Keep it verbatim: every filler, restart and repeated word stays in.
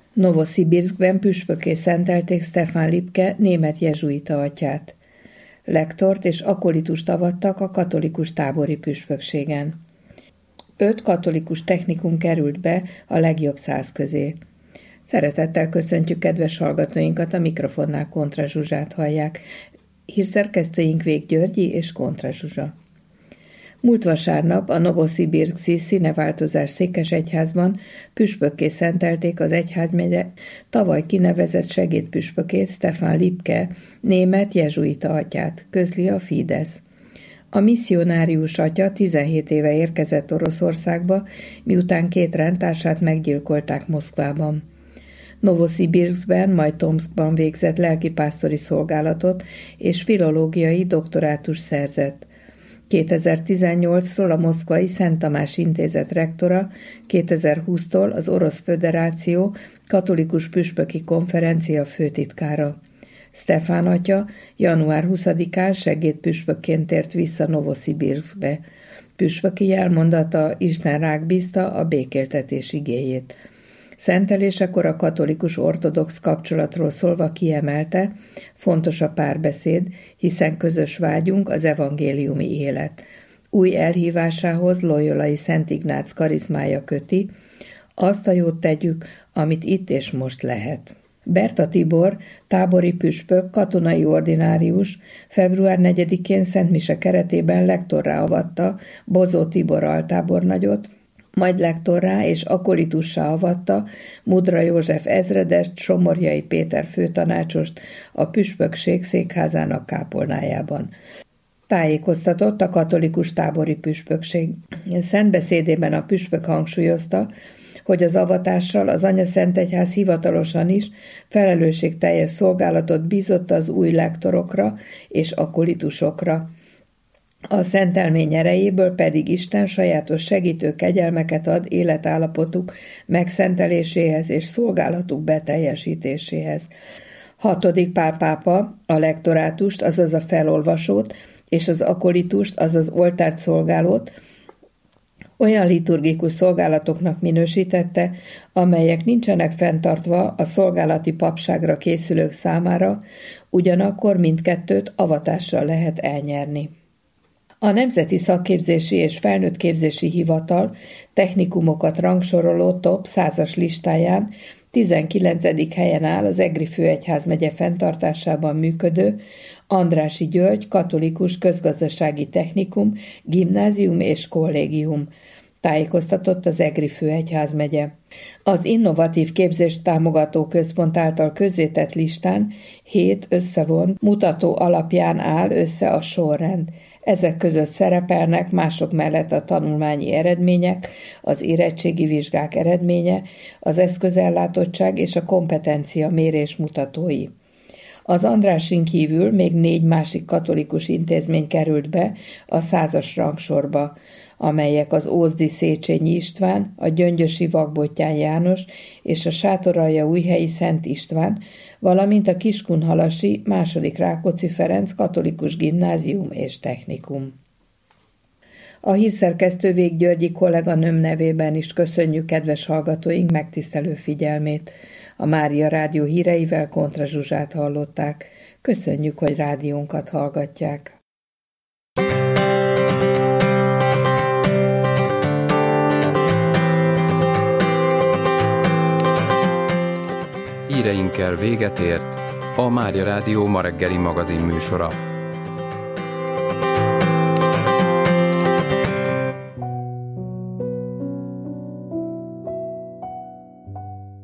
Novoszibirszkben püspökké szentelték Stefan Lipke német jezsuita atyát. Lektort és akolitust avattak a katolikus tábori püspökségen. Öt katolikus technikum került be a legjobb száz közé. Szeretettel köszöntjük kedves hallgatóinkat, a mikrofonnál Kontra Zsuzsát hallják. Hírszerkesztőink Vég Györgyi és Kontra Zsuzsa. Múlt vasárnap a Novoszibirszki színeváltozás székesegyházban püspökké szentelték az egyházmegye tavaly kinevezett segédpüspökét, Stefan Lipke, német jezsuita atyát, közli a Fidesz. A misszionárius atya tizenhét éve érkezett Oroszországba, miután két rendtársát meggyilkolták Moszkvában. Novoszibirszkben, majd Tomszkban végzett lelkipásztori szolgálatot és filológiai doktorátus szerzett. kétezer-tizennyolctól a moszkvai Szent Tamás Intézet rektora, kétezer-húsztól az Orosz Föderáció katolikus püspöki konferencia főtitkára. Stefan atya január huszadikán segédpüspökként tért vissza Novoszibirszkbe. Püspöki jelmondata: Isten rák bízta a békéltetés igéjét. Szentelésekor a katolikus ortodox kapcsolatról szólva kiemelte, fontos a párbeszéd, hiszen közös vágyunk az evangéliumi élet. Új elhívásához Loyolai Szent Ignác karizmája köti, azt a jót tegyük, amit itt és most lehet. Berta Tibor, tábori püspök, katonai ordinárius február negyedikén Szent Mise keretében lektorrá avatta Bozó Tibor altábornagyot, majd lektorrá és akolitussá avatta Mudra József ezredest, Somorjai Péter főtanácsost a püspökség székházának kápolnájában. Tájékoztatott a katolikus tábori püspökség. Szentbeszédében a püspök hangsúlyozta, hogy az avatással az Anyaszentegyház hivatalosan is felelősségteljes szolgálatot bízott az új lektorokra és akolitusokra. A szentelmény erejéből pedig Isten sajátos segítő kegyelmeket ad életállapotuk megszenteléséhez és szolgálatuk beteljesítéséhez. Hatodik Pál pápa a lektorátust, azaz a felolvasót, és az akolitust, azaz oltárt szolgálót olyan liturgikus szolgálatoknak minősítette, amelyek nincsenek fenntartva a szolgálati papságra készülők számára, ugyanakkor mindkettőt avatással lehet elnyerni. A Nemzeti Szakképzési és Felnőttképzési Hivatal technikumokat rangsoroló top százas listáján tizenkilencedik helyen áll az Egri főegyházmegye fenntartásában működő Andrássy György katolikus közgazdasági technikum, gimnázium és kollégium, tájékoztatott az Egri főegyházmegye. Az Innovatív Képzést Támogató Központ által közzétett listán hét összevont mutató alapján áll össze a sorrend. Ezek között szerepelnek mások mellett a tanulmányi eredmények, az érettségi vizsgák eredménye, az eszközellátottság és a kompetencia mérés mutatói. Az Andrássyn kívül még négy másik katolikus intézmény került be a százas rangsorba, amelyek az Ózdi Széchenyi István, a Gyöngyösi Vakbottyán János és a Sátoraljaújhelyi Szent István, valamint a Kiskunhalasi második Rákóczi Ferenc katolikus gimnázium és technikum. A hírszerkesztő Vég Györgyi kolléganőm nevében is köszönjük kedves hallgatóink megtisztelő figyelmét. A Mária Rádió híreivel Kontra Zsuzsát hallották. Köszönjük, hogy rádiónkat hallgatják. Híreinkkel véget ért a Mária Rádió ma reggeli magazin műsora.